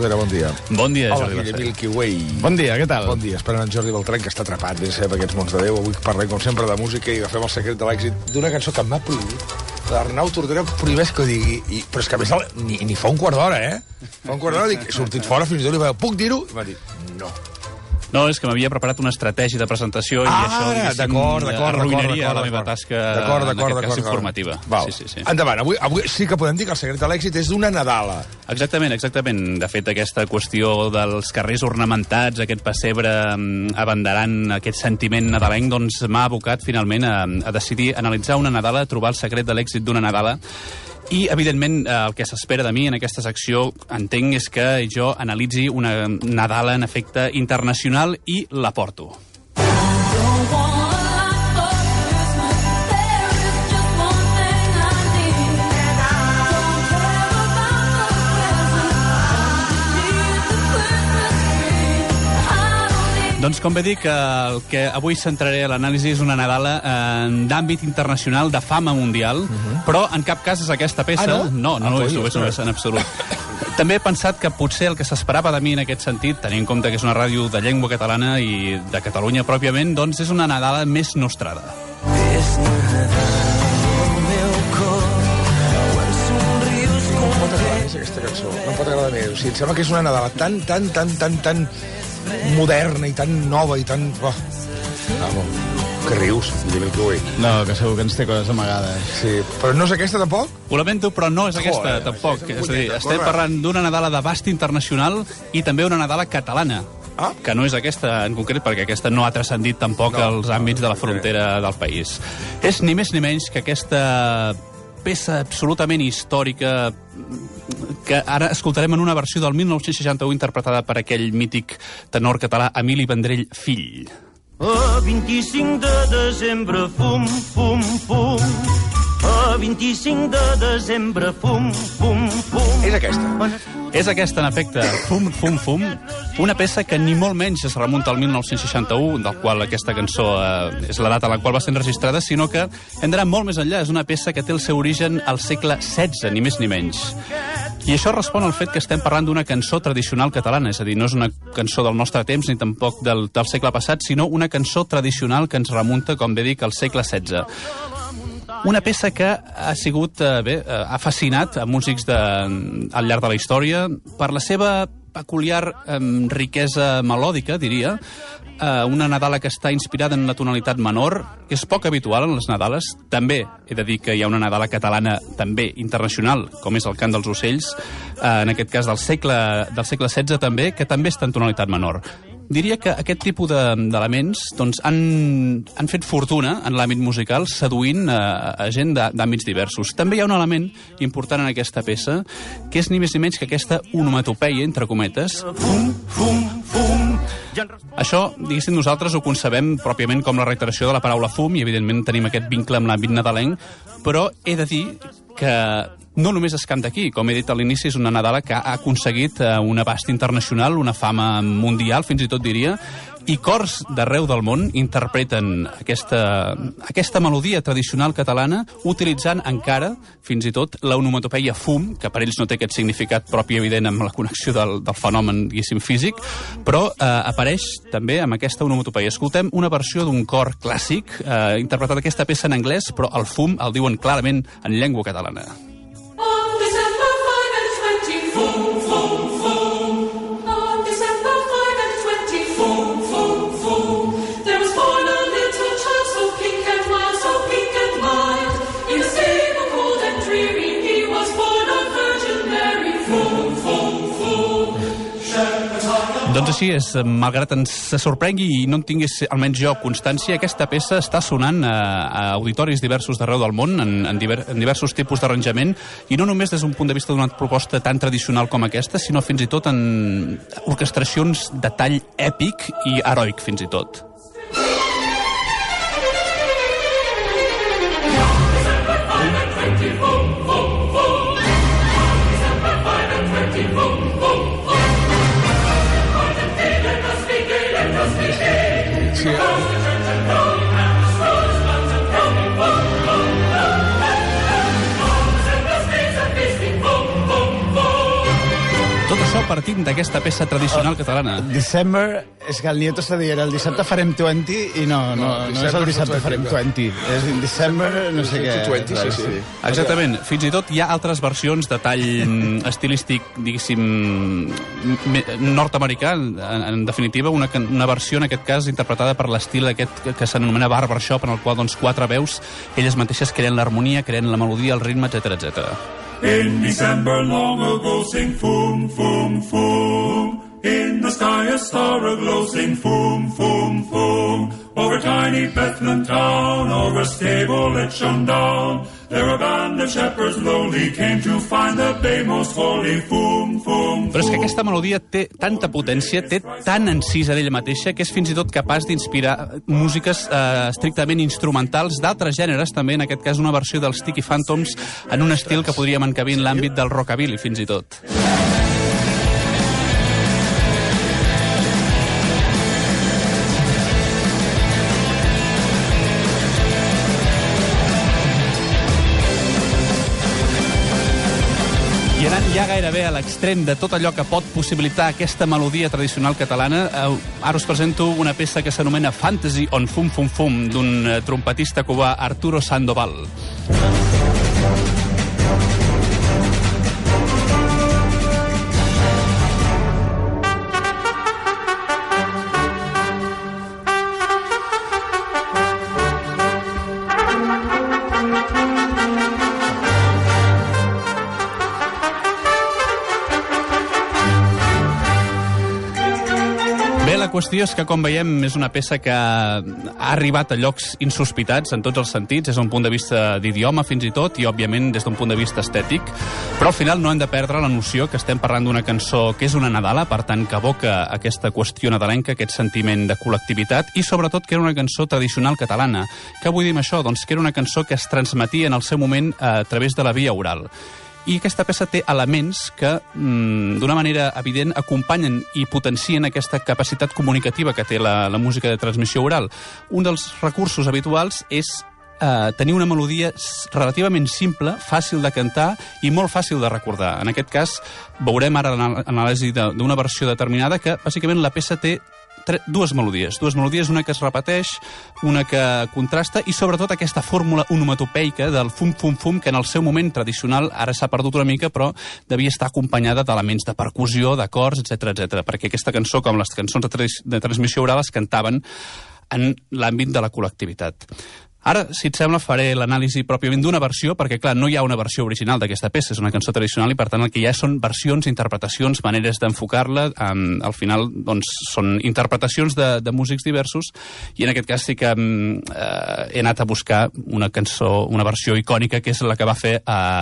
Tordera, bon dia. Bon dia, Hola, Jordi Beltrán. Milky Way. Bon dia, què tal? Bon dia, esperant en Jordi Beltrán, que està atrapat, ben sé, per aquests mons de Déu. Avui parlem, com sempre, de música i agafem el secret de l'èxit d'una cançó que m'ha prohibit. L'Arnau Tordera prohibeix que ho digui. Però és que a més ni fa un quart d'hora, Fa un quart d'hora, dic, he sortit fora, fins i tot li va dir, puc dir-ho? I m'ha dit, no. No, és que m'havia preparat una estratègia de presentació i això, diguéssim, arruïnaria la meva tasca, en aquest cas, informativa. Sí. Endavant, avui sí que podem dir que el secret de l'èxit és d'una Nadala. Exactament. De fet, aquesta qüestió dels carrers ornamentats, aquest pessebre abanderant aquest sentiment nadalenc, doncs m'ha abocat finalment a decidir analitzar una Nadala, trobar el secret de l'èxit d'una Nadala. I, evidentment, el que s'espera de mi en aquesta secció, entenc, és que jo analitzi una Nadala en efecte internacional i la porto. Doncs, com bé dic, el que avui centraré a l'anàlisi és una Nadala d'àmbit internacional, de fama mundial, però en cap cas és aquesta peça. No és en absolut. També he pensat que potser el que s'esperava de mi en aquest sentit, tenint en compte que és una ràdio de llengua catalana i de Catalunya pròpiament, doncs és una Nadala més nostrada. No pot agradar més aquesta cançó, no pot agradar més. O sigui, em sembla que és una Nadala tan moderna i tan nova i tan... Que rius, Milky Way. No, que segur que ens té coses amagades. Sí, però no és aquesta tampoc? Ho lamento, però no és aquesta tampoc. És a dir, estem parlant d'una Nadala d'abast internacional i també una Nadala catalana. Que no és aquesta en concret, perquè aquesta no ha transcendit tampoc els àmbits de la frontera del país. És ni més ni menys que aquesta peça absolutament històrica que ara escoltarem en una versió del 1961 interpretada per aquell mític tenor català Emili Vendrell fill. 25 de desembre, fum, fum, fum. 25 de desembre, fum, fum, fum. És aquesta. És aquesta, en efecte, Fum, Fum, Fum, una peça que ni molt menys es remunta al 1961, del qual aquesta cançó és la data a la qual va ser enregistrada, sinó que hem d'anar molt més enllà. És una peça que té el seu origen al segle XVI, ni més ni menys. I això respon al fet que estem parlant d'una cançó tradicional catalana, és a dir, no és una cançó del nostre temps ni tampoc del segle passat, sinó una cançó tradicional que ens remunta, com bé dic, al segle XVI. Una peça que ha sigut, ha fascinat a músics al llarg de la història per la seva peculiar riquesa melòdica, diria. Una Nadala que està inspirada en la tonalitat menor, que és poc habitual en les Nadales. També he de dir que hi ha una Nadala catalana també internacional, com és el Cant dels ocells, en aquest cas del segle XVI també, que també està en tonalitat menor. Diria que aquest tipus d'elements doncs, han fet fortuna en l'àmbit musical, seduint a gent d'àmbits diversos. També hi ha un element important en aquesta peça, que és ni més ni menys que aquesta onomatopeia, entre cometes. Fum, fum, fum. Això, diguéssim, nosaltres ho concebem pròpiament com la reiteració de la paraula fum, i evidentment tenim aquest vincle amb l'àmbit nadalenc, però he de dir que no només es canta aquí. Com he dit a l'inici, és una Nadala que ha aconseguit un abast internacional, una fama mundial, fins i tot diria, i cors d'arreu del món interpreten aquesta melodia tradicional catalana utilitzant encara, fins i tot, l'onomatopeia fum, que per ells no té aquest significat propi evident amb la connexió del fenomen, diguéssim, físic, però apareix també amb aquesta onomatopeia. Escoltem una versió d'un cor clàssic, interpretat aquesta peça en anglès, però el fum el diuen clarament en llengua catalana. Doncs així és, malgrat ens sorprengui i no en tingués, almenys jo, constància, aquesta peça està sonant a auditoris diversos d'arreu del món, en diversos tipus d'arranjament, i no només des d'un punt de vista d'una proposta tan tradicional com aquesta, sinó fins i tot en orquestracions de tall èpic i heroic, fins i tot. partim d'aquesta peça tradicional catalana. December, és que el Nieto està dient el dissabte farem 20 i no és el dissabte farem 20. És December, no sé què. 20, sí. Exactament. Fins i tot hi ha altres versions de tall estilístic, diguéssim, nord-americà, en definitiva, una versió, en aquest cas, interpretada per l'estil aquest que s'anomena barbershop, en el qual, doncs, 4 veus, elles mateixes creen l'harmonia, creen la melodia, el ritme, etc. In December long ago, sing foom, foom, foom. In the sky a star aglow, sing foom, foom, foom. Over tiny Bethlehem town, over a stable it shone down. There a band of shepherds lowly came to find the babe most holy, foom, foom, foom. Però és que aquesta melodia té tanta potència, té tan encisa d'ella mateixa, que és fins i tot capaç d'inspirar músiques estrictament instrumentals d'altres gèneres, també, en aquest cas una versió dels Sticky Phantoms, en un estil que podríem encabir en l'àmbit del rockabilly, fins i tot. I anant ja gairebé a l'extrem de tot allò que pot possibilitar aquesta melodia tradicional catalana, ara us presento una peça que s'anomena Fantasy on Fum Fum Fum, d'un trompetista cubà, Arturo Sandoval. La qüestió és que, com veiem, és una peça que ha arribat a llocs insospitats en tots els sentits, des d'un punt de vista d'idioma fins i tot, i òbviament des d'un punt de vista estètic, però al final no hem de perdre la noció que estem parlant d'una cançó que és una Nadala, per tant que evoca aquesta qüestió nadalenca, aquest sentiment de col·lectivitat, i sobretot que era una cançó tradicional catalana. Què vull dir amb això? Doncs que era una cançó que es transmetia en el seu moment a través de la via oral. I aquesta peça té elements que, d'una manera evident, acompanyen i potencien aquesta capacitat comunicativa que té la música de transmissió oral. Un dels recursos habituals és tenir una melodia relativament simple, fàcil de cantar i molt fàcil de recordar. En aquest cas, veurem ara l'anàlisi d'una versió determinada que, bàsicament, la peça té dues melodies, una que es repeteix, una que contrasta, i sobretot aquesta fórmula onomatopeica del fum-fum-fum, que en el seu moment tradicional ara s'ha perdut una mica, però devia estar acompanyada d'elements de percussió, d'acords, etc, perquè aquesta cançó, com les cançons de transmissió oral, es cantaven en l'àmbit de la col·lectivitat. Ara, si et sembla, faré l'anàlisi pròpiament d'una versió, perquè, clar, no hi ha una versió original d'aquesta peça, és una cançó tradicional i, per tant, el que hi ha són versions, interpretacions, maneres d'enfocar-la. Al final, doncs, són interpretacions de músics diversos, i en aquest cas sí que he anat a buscar una cançó, una versió icònica, que és la que va fer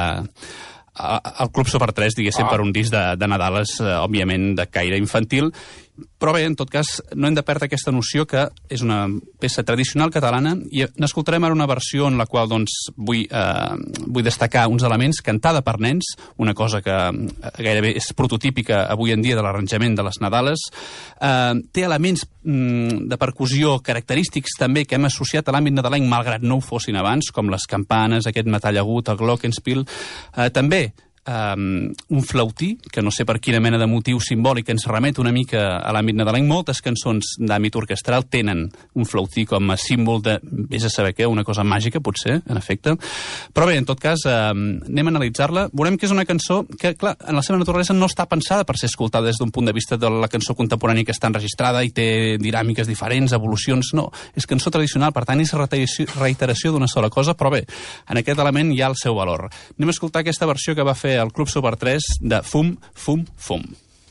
el Club Super 3, diguéssim, per un disc de Nadales, òbviament, de caire infantil. Però bé, en tot cas, no hem de perdre aquesta noció que és una peça tradicional catalana, i n'escoltarem ara una versió en la qual, doncs, vull destacar uns elements, cantada per nens, una cosa que gairebé és prototípica avui en dia de l'arranjament de les Nadales. Té elements de percussió característics també que hem associat a l'àmbit nadalenc, malgrat no ho fossin abans, com les campanes, aquest metall agut, el glockenspiel. També un flautí, que no sé per quina mena de motiu simbòlic ens remet una mica a l'àmbit nadalenc. Moltes cançons d'àmbit orquestral tenen un flautí com a símbol de, vés a saber què, una cosa màgica, potser, en efecte. Però bé, en tot cas, anem a analitzar-la. Veurem que és una cançó que, clar, en la seva naturalesa no està pensada per ser escoltada des d'un punt de vista de la cançó contemporània que està enregistrada i té dinàmiques diferents, evolucions. No, és cançó tradicional, per tant, és reiteració d'una sola cosa, però bé, en aquest element hi ha el seu valor. Anem a escoltar aquesta versió que va fer el Club Super 3 de Fum, Fum, Fum.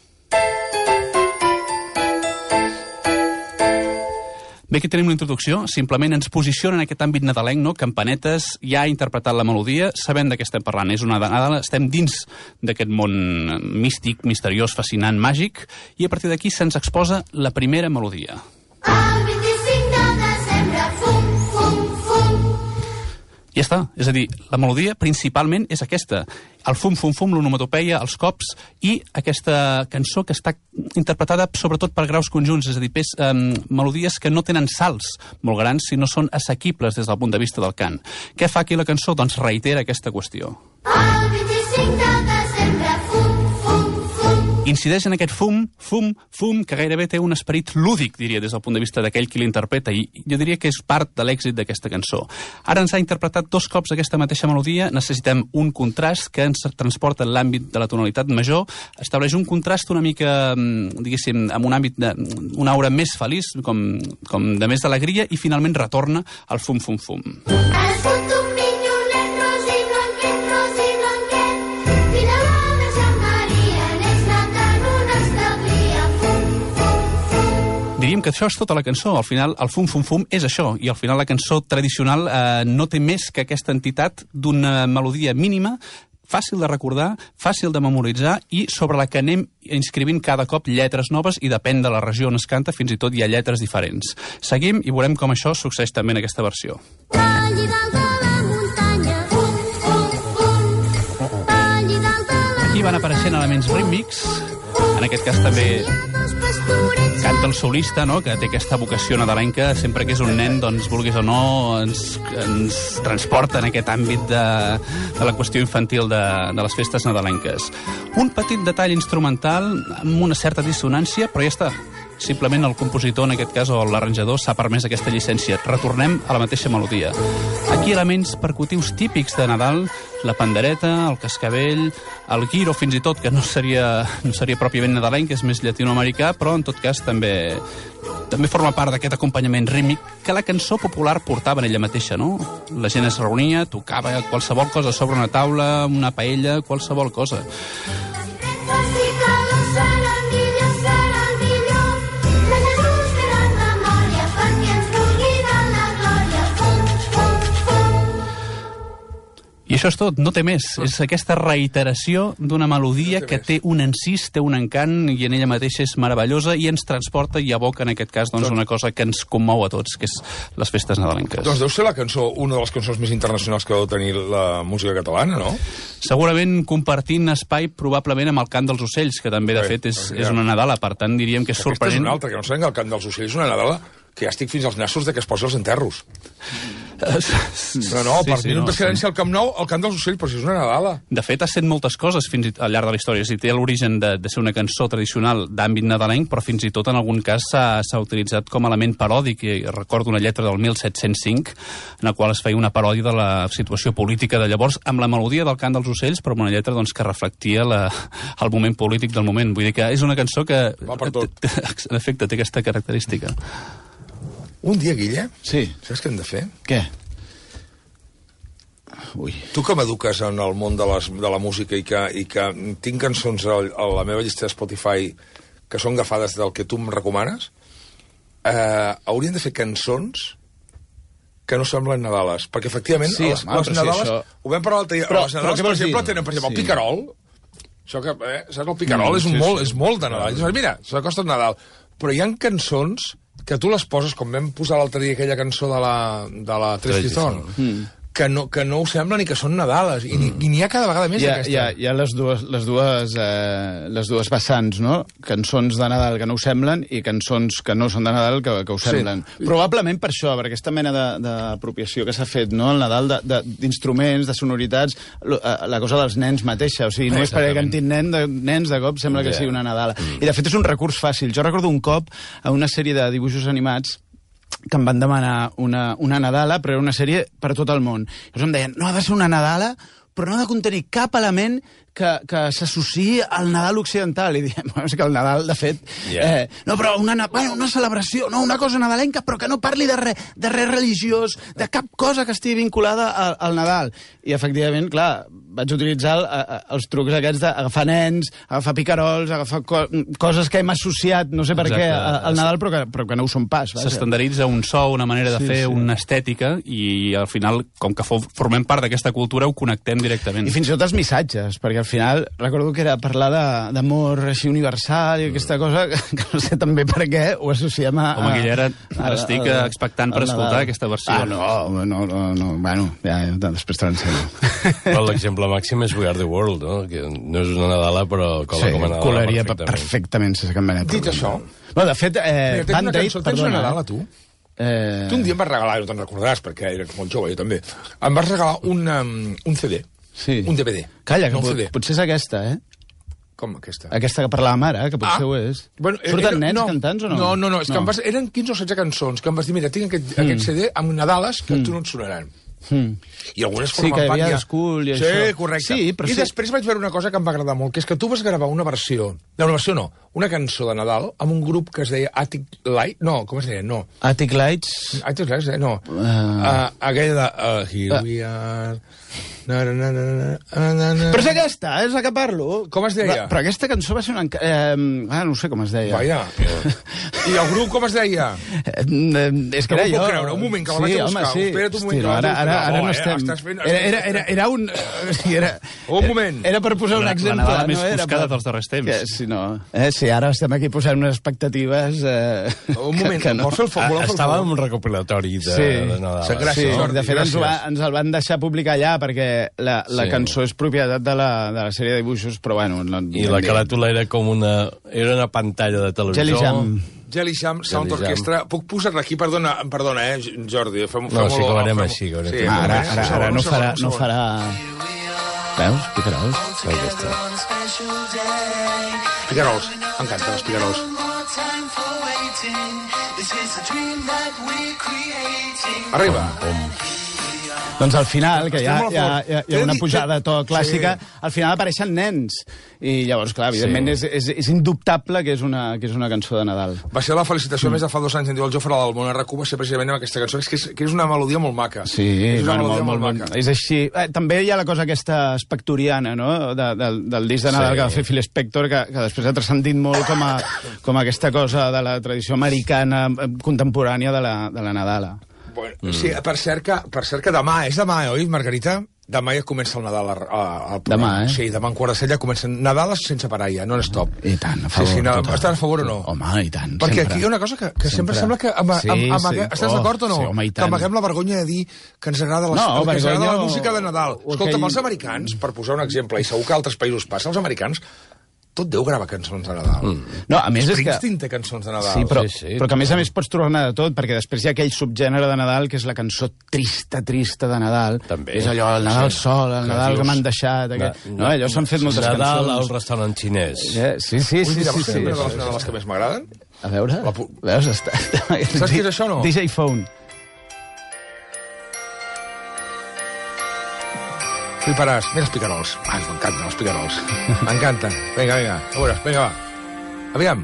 Bé, aquí tenim una introducció, simplement ens posiciona en aquest àmbit nadalenc, no? Campanetes, ja ha interpretat la melodia, sabem de què estem parlant, és una Nadala, estem dins d'aquest món místic, misteriós, fascinant, màgic, i a partir d'aquí se'ns exposa la primera melodia. El 25 de desembre, fum, fum, fum. Ja està, és a dir, la melodia principalment és aquesta, el fum-fum-fum, l'onomatopeia, els cops, i aquesta cançó que està interpretada sobretot per graus conjunts, és a dir, melodies que no tenen salts molt grans, sinó són assequibles des del punt de vista del cant. Què fa aquí la cançó? Doncs reitera aquesta qüestió. El 25 de desembre, fum, fum, fum. incideix en aquest fum, que gairebé té un esperit lúdic, diria, des del punt de vista d'aquell qui l'interpreta, i jo diria que és part de l'èxit d'aquesta cançó. Ara ens ha interpretat 2 cops aquesta mateixa melodia, necessitem un contrast que ens transporta en l'àmbit de la tonalitat major, estableix un contrast una mica, diguéssim, amb un àmbit una aura més feliç, com de més d'alegria, i finalment retorna al fum. Ara surt un minyonet rosi blanquet, fina la Verge Maria, n'és nat en una establia, fum. Diríem que això és tota la cançó. Al final, el fum és això, i al final la cançó tradicional no té més que aquesta entitat d'una melodia mínima, fàcil de recordar, fàcil de memoritzar i sobre la que anem inscrivint cada cop lletres noves i depèn de la regió on es canta, fins i tot hi ha lletres diferents. Seguim i veurem com això succeeix també en aquesta versió. Allí dalt de la muntanya, allí dalt de la... Aquí van apareixent elements rítmics, en aquest cas també canta el solista, no?, que té aquesta vocació nadalenca, sempre que és un nen, doncs, vulguis o no, ens transporta en aquest àmbit de la qüestió infantil de les festes nadalenques. Un petit detall instrumental amb una certa dissonància, però ja està. Simplement el compositor, en aquest cas, o l'arranjador, s'ha permès aquesta llicència. Retornem a la mateixa melodia. Aquí elements percutius típics de Nadal, la pandereta, el cascavell, el guiro, fins i tot, que no seria pròpiament nadalenc, que és més llatinoamericà, però en tot cas també forma part d'aquest acompanyament rítmic que la cançó popular portava en ella mateixa, no? La gent es reunia, tocava qualsevol cosa sobre una taula, una paella, qualsevol cosa. I això és tot, no té més. És aquesta reiteració d'una melodia que té un encís, té un encant, i en ella mateixa és meravellosa i ens transporta i aboca, en aquest cas, doncs, una cosa que ens commou a tots, que és les festes nadalenques. Doncs deu ser la cançó, una de les cançons més internacionals que deu tenir la música catalana, no? Segurament compartint espai probablement amb el Cant dels Ocells, que també, de fet, és una Nadala. Per tant, diríem que és sorprenent. Aquesta és una altra, que no sabem que el Cant dels Ocells és una Nadala que ja estic fins als nassos de que es posi els enterros. No, per mi no em descadència al Camp Nou, el Cant dels Ocells, però si és una Nadala. De fet, ha sent moltes coses fins al llarg de la història. Si té l'origen de ser una cançó tradicional d'àmbit nadalenc, però fins i tot en algun cas s'ha utilitzat com a element paròdic. I recordo una lletra del 1705 en la qual es feia una paròdia de la situació política de llavors amb la melodia del Cant dels Ocells, però amb una lletra, doncs, que reflectia el moment polític del moment. Vull dir que és una cançó que, en efecte, té aquesta característica. Un dia, Guille, sí. Saps què hem de fer? Què? Ui. Tu que m'eduques en el món de la música i que tinc cançons a la meva llista de Spotify que són agafades del que tu em recomanes, hauríem de fer cançons que no semblen Nadales, perquè efectivament sí, les Nadales, això... ho vam parlar l'altre dia, les Nadales, per exemple, tenen, per exemple, el picarol, això que, saps, el picarol és molt de Nadal. Mira, s'acosta el Nadal, però hi ha cançons que tu les poses, com vam posar l'altre dia aquella cançó de la Tres Tizón, que no ho semblen i que són Nadales, i n'hi ha cada vegada més d'aquesta. Hi ha les dues vessants, no? Cançons de Nadal que no ho semblen i cançons que no són de Nadal que ho semblen. Sí. Probablement per això, per aquesta mena d'apropiació que s'ha fet, no?, el Nadal, d'instruments, de sonoritats, la cosa dels nens mateixa. O sigui, no és perquè cantin nens, de cop sembla que sigui una Nadala. I de fet és un recurs fàcil. Jo recordo un cop a una sèrie de dibuixos animats que em van demanar una Nadala, però era una sèrie per tot el món. Llavors em deien, no, ha de ser una Nadala, però no ha de contenir cap element que s'associï al Nadal occidental. I diem, és que el Nadal, de fet... no, però una celebració, no, una cosa nadalenca, però que no parli de res religiós, de cap cosa que estigui vinculada al Nadal. I, efectivament, clar, vaig utilitzar els trucs aquests d'agafar nens, agafar picarols, agafar coses que hem associat, no sé per què, al Nadal, però que no ho són pas. S'estandarditza un so, una manera de fer, una estètica, i al final, com que formem part d'aquesta cultura, ho connectem directament. I fins i tot els missatges, perquè al final recordo que era parlar d'amor així universal i aquesta cosa que no sé també per què ho associem a... Home, Guillera, ara estic expectant per escoltar aquesta versió. No, bueno, ja després te l'ensenyo. Però l'exemple màxim és We Are The World, no? Que no és una Nadala, però cola com a Nadala colaria perfectament sense cap mena de problema. Dit això... Bueno, de fet, Band Aid, tens una Nadala, tu? Tu un dia em vas regalar, no te'n recordaràs, perquè era molt jove, jo també, em vas regalar un CD. Sí. Un DVD. Calla, que potser és aquesta, eh? Com aquesta? Aquesta que parlàvem ara, que potser ho és. Bueno, Surten nens cantants o no? No, és que eren 15 o 16 cançons que em vas dir, mira, tinc aquest CD amb Nadales que a tu no et sonaran. I algunes Sí, que hi havia School i sí, això. correcte. Sí, però I després vaig veure una cosa que em va agradar molt, que és que tu vas gravar una versió... No, una versió no, una cançó de Nadal amb un grup que es deia Attic Light... No, com es deia? No. Attic Lights... Attic Lights, no. Aquella de... Here we are... Na, na, na, na, na, na. Però és aquesta, és la que parlo. Com es deia? Però aquesta cançó va ser una... no sé com es deia. Vaja. I el grup com es deia? És que No era m'ho jo. puc creure, un moment, que la vaig a buscar. Espera't un moment, que la vaig a buscar. Ara no Estàs estem... fent- Era un... Un moment. Era per posar un La exemple. Nadala més no era buscada per- dels darrers temps. Que, si no, sí, ara estem aquí posant unes expectatives... Un moment, que no. vols fer el foc? Estava en un recopilatori de Nadal. Gràcies, Sí, Jordi, de fet gràcies. ens el van deixar publicar allà perquè la cançó és propietat de la sèrie de dibuixos, però bueno... No, I la caràtula era com una... Era una pantalla de televisor. Jelly Jam. Jelly Jam, Sound Jelly Jam. Orchestra. Puc posar-la aquí? Perdona, Jordi. No, sí que ho farem així, que ho farem. Ara no farà... Veus? Picarols. Aquesta. Picarols. M'encanten els picarols. Arriba. Doncs al final, que hi ha Estem molt fort. hi ha una pujada de to clàssica, Sí. al final apareixen nens. I llavors, clar, evidentment és indubtable que és una cançó de Nadal. Va ser la felicitació més de fa 2 anys en diu el Jofre del Món RQ, va ser precisament amb aquesta cançó, que és una melodia molt maca. Sí, és una bueno, melodia molt molt. maca. És així. També hi ha la cosa aquesta espectoriana, no?, del disc de Nadal que va fer Phil Spector, que després ha transcendit molt com aquesta cosa de la tradició americana contemporània de la Nadala. Bueno, sí, per cert que demà, és demà, oi, Margarita? Demà ja comença el Nadal al programa. Demà, Sí, demà en quart de set ja comença Nadal sense parar ja, non-stop. I tant, a favor. Sí, no, total. estàs a favor o no? Home, i tant, Perquè sempre. aquí hi ha una cosa que sempre sembla que... Estàs d'acord o no? Sí, home, i que tant. amaguem la vergonya de dir que ens agrada, que ens agrada la música de Nadal. Escolta'm, els americans, per posar un exemple, i segur que a altres països passa, els americans tot Déu grava cançons de Nadal. No, a més és que... Springsteen té cançons de Nadal. Sí, però que a més pots trobar-ne de tot, perquè després hi ha aquell subgènere de Nadal que és la cançó trista de Nadal. També. És allò, el Nadal sol, el Nadal que m'han deixat... No, allò s'han fet moltes Nadal cançons. al restaurant xinès. Sí. Ui, mira, vols fer una de les Nadals que més m'agraden? A veure, veus? Saps què és això, no? DJ Phone. Fliparàs. Mira els picarols. Ai, m'encanten els picarols. M'encanten. Vinga. A veure, vinga, va. Aviam.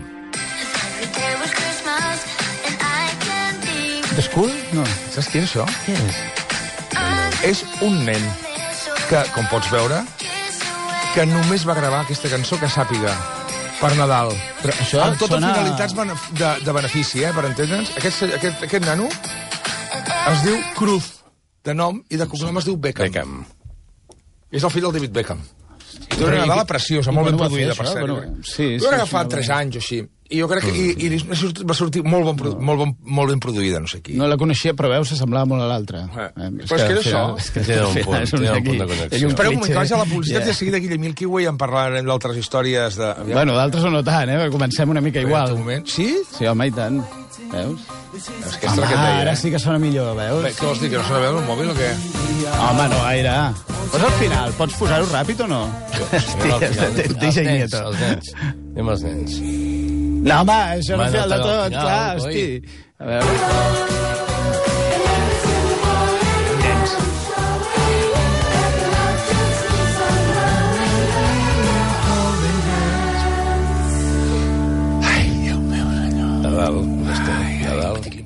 The School? No. Saps qui és això? Què és? És un nen que, com pots veure, que només va gravar aquesta cançó que sàpiga per Nadal. Però això amb totes sona... finalitats de benefici, per entendre'ns. Aquest nano es diu Cruz, de nom, i de cognom es diu Beckham. És el fill del David Beckham. I té una Nadala preciosa, molt ben produïda, per cert. Jo crec que fa 3 anys o així. I jo crec que i va sortir molt ben produïda, no sé qui. No la coneixia, però veus, s'assemblava molt a l'altra. Però és que és això. Té un punt de connexió. Espera un moment, que vaig a la publicitat i de seguida Guillem Milkiway en parlarem d'altres històries de... Bueno, d'altres no tant, perquè comencem una mica igual. Sí? Sí, home, i tant. Veus? Home, ara sí que sona millor, veus? Què vols dir, que no sona bé el mòbil o què? Home, no gaire. Pots al final, pots posar-ho ràpid o no? Els nens. Anem als nens. No, home, això no Bueno, final de però al tot, final, clar, coi. hosti. A veure... Nadal. Nadal.